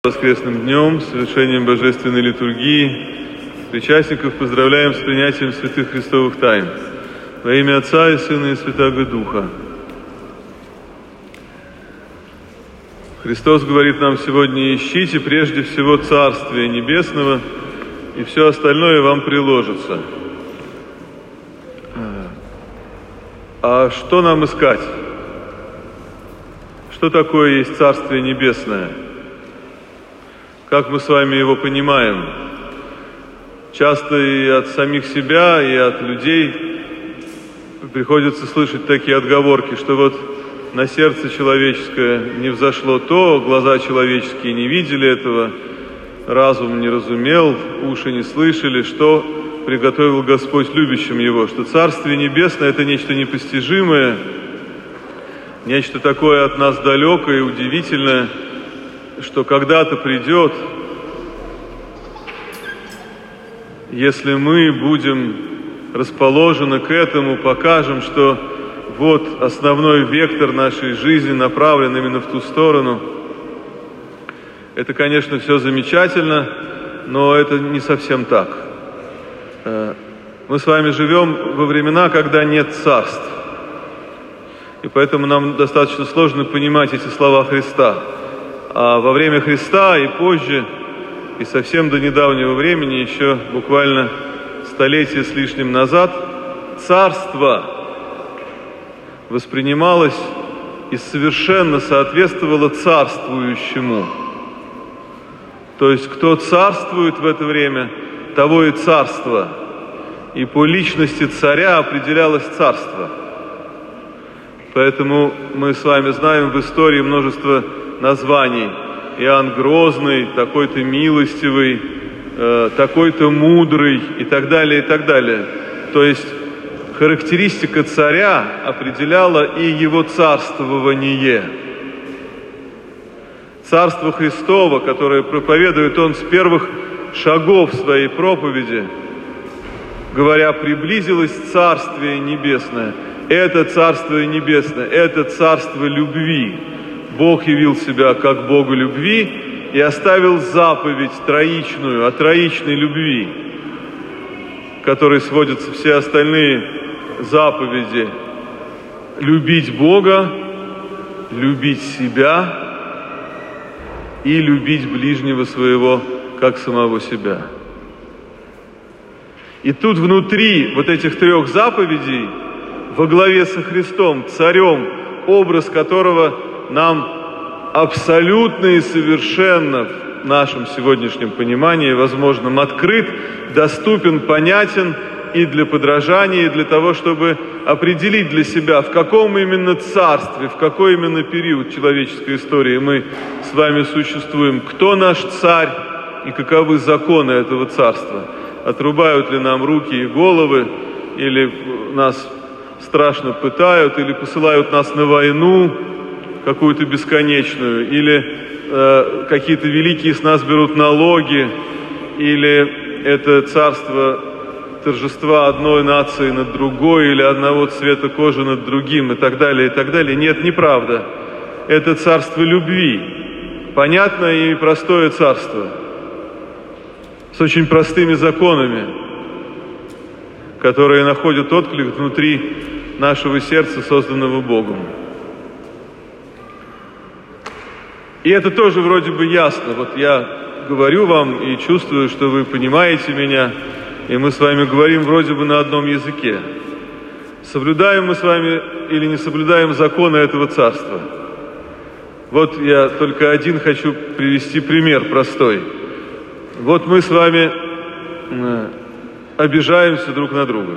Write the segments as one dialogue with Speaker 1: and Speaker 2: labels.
Speaker 1: Воскресным днем, совершением Божественной литургии, причастников поздравляем с принятием святых Христовых тайн. Во имя Отца и Сына и Святаго Духа. Христос говорит нам сегодня: ищите прежде всего Царствия Небесного, и все остальное вам приложится. А что нам искать? Что такое есть Царствие Небесное? Как мы с вами его понимаем? Часто и от самих себя, и от людей приходится слышать такие отговорки, что вот на сердце человеческое не взошло то, глаза человеческие не видели этого, разум не разумел, уши не слышали, что приготовил Господь любящим его, что Царствие Небесное — это нечто непостижимое, нечто такое от нас далекое и удивительное, что когда-то придет, если мы будем расположены к этому, покажем, что вот основной вектор нашей жизни направлен именно в ту сторону. Это, конечно, все замечательно, но это не совсем так. Мы с вами живем во времена, когда нет царств. И поэтому нам достаточно сложно понимать эти слова Христа. А во время Христа и позже, и совсем до недавнего времени, еще буквально столетие с лишним назад, царство воспринималось и совершенно соответствовало царствующему. То есть, кто царствует в это время, того и царство. И по личности царя определялось царство. Поэтому мы с вами знаем в истории множество названий. Иоанн Грозный, такой-то милостивый, такой-то мудрый и так далее, и так далее. То есть характеристика царя определяла и его царствование. Царство Христово, которое проповедует он с первых шагов своей проповеди, говоря: приблизилось Царствие Небесное. Это Царство Небесное, это Царство любви. Бог явил себя как Богу любви и оставил заповедь троичную, о троичной любви, к которой сводятся все остальные заповеди: любить Бога, любить себя и любить ближнего своего, как самого себя. И тут внутри вот этих трех заповедей, во главе со Христом, царем, образ которого нам абсолютно и совершенно в нашем сегодняшнем понимании, возможно, открыт, доступен, понятен и для подражания, и для того, чтобы определить для себя, в каком именно царстве, в какой именно период человеческой истории мы с вами существуем, кто наш царь и каковы законы этого царства. Отрубают ли нам руки и головы, или нас страшно пытают, или посылают нас на войну какую-то бесконечную, или какие-то великие с нас берут налоги, или это царство торжества одной нации над другой, или одного цвета кожи над другим, и так далее, и так далее. Нет, неправда. Это царство любви, понятное и простое царство, с очень простыми законами, которые находят отклик внутри нашего сердца, созданного Богом. И это тоже вроде бы ясно. Вот я говорю вам и чувствую, что вы понимаете меня, и мы с вами говорим вроде бы на одном языке. Соблюдаем мы с вами или не соблюдаем законы этого царства? Вот я только один хочу привести пример простой. Вот мы с вами обижаемся друг на друга.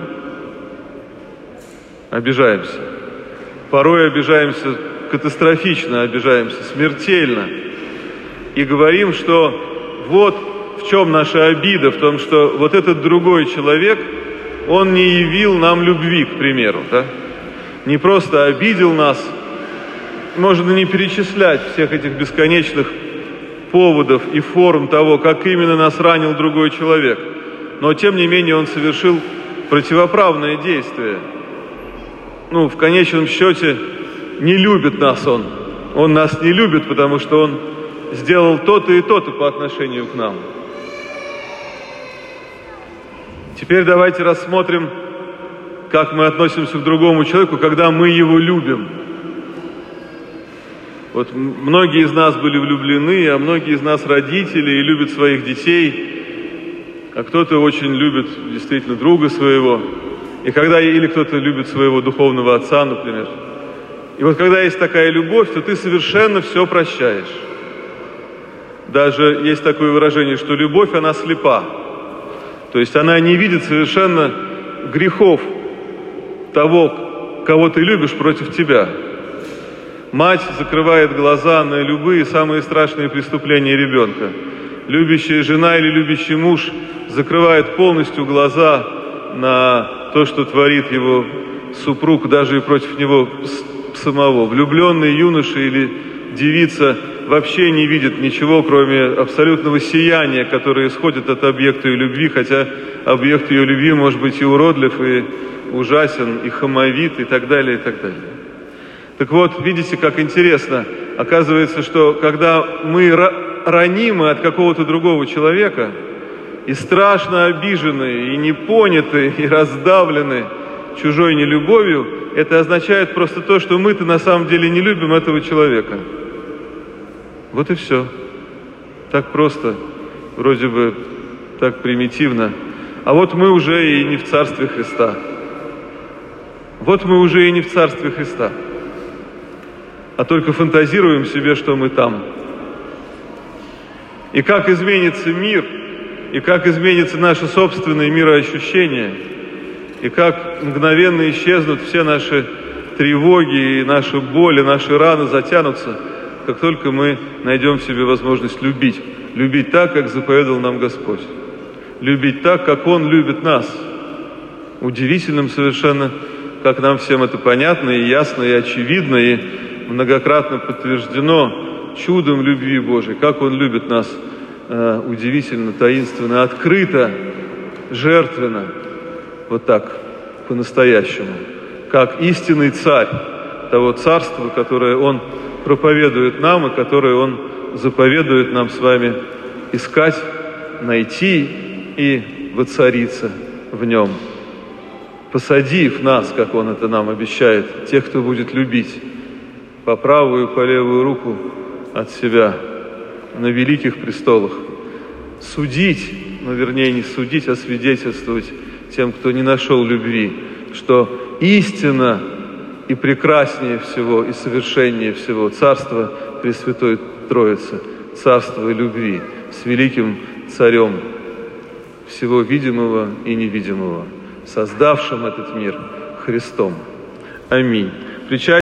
Speaker 1: Обижаемся. Порой обижаемся катастрофично, обижаемся смертельно. И говорим, что вот в чем наша обида, в том, что вот этот другой человек, он не явил нам любви, к примеру, да? Не просто обидел нас, можно не перечислять всех этих бесконечных поводов и форм того, как именно нас ранил другой человек. Но, тем не менее, он совершил противоправное действие. В конечном счете, не любит нас он. Он нас не любит, потому что он сделал то-то и то-то по отношению к нам. Теперь давайте рассмотрим, как мы относимся к другому человеку, когда мы его любим. Вот многие из нас были влюблены, а многие из нас родители и любят своих детей, а кто-то очень любит действительно друга своего, или кто-то любит своего духовного отца, например. И вот когда есть такая любовь, то ты совершенно все прощаешь. Даже есть такое выражение, что любовь, она слепа. То есть она не видит совершенно грехов того, кого ты любишь, против тебя. Мать закрывает глаза на любые самые страшные преступления ребенка. Любящая жена или любящий муж закрывает полностью глаза на то, что творит его супруг, даже и против него самого. Влюбленный юноша или девица вообще не видит ничего, кроме абсолютного сияния, которое исходит от объекта ее любви, хотя объект ее любви может быть и уродлив, и ужасен, и хамовит, и так далее, и так далее. Так вот, видите, как интересно. Оказывается, что когда мы ранимы от какого-то другого человека, и страшно обижены, и непоняты, и раздавлены чужой нелюбовью, это означает просто то, что мы-то на самом деле не любим этого человека. Вот и все. Так просто, вроде бы так примитивно. А вот мы уже и не в Царстве Христа. Вот мы уже и не в Царстве Христа, а только фантазируем себе, что мы там. И как изменится мир, и как изменится наше собственное мироощущение, и как мгновенно исчезнут все наши тревоги, и наши боли, наши раны затянутся, как только мы найдем в себе возможность любить. Любить так, как заповедал нам Господь. Любить так, как Он любит нас. Удивительным совершенно, как нам всем это понятно, и ясно, и очевидно, и многократно подтверждено чудом любви Божией, как Он любит нас удивительно, таинственно, открыто, жертвенно, вот так, по-настоящему, как истинный царь того царства, которое Он проповедует нам и которое Он заповедует нам с вами искать, найти и воцариться в нем, посадив нас, как Он это нам обещает, тех, кто будет любить, по правую и по левую руку от себя, на великих престолах, судить, вернее не судить, а свидетельствовать тем, кто не нашел любви, что истина и прекраснее всего, и совершеннее всего Царство Пресвятой Троицы, Царство любви с великим Царем всего видимого и невидимого, создавшим этот мир Христом. Аминь.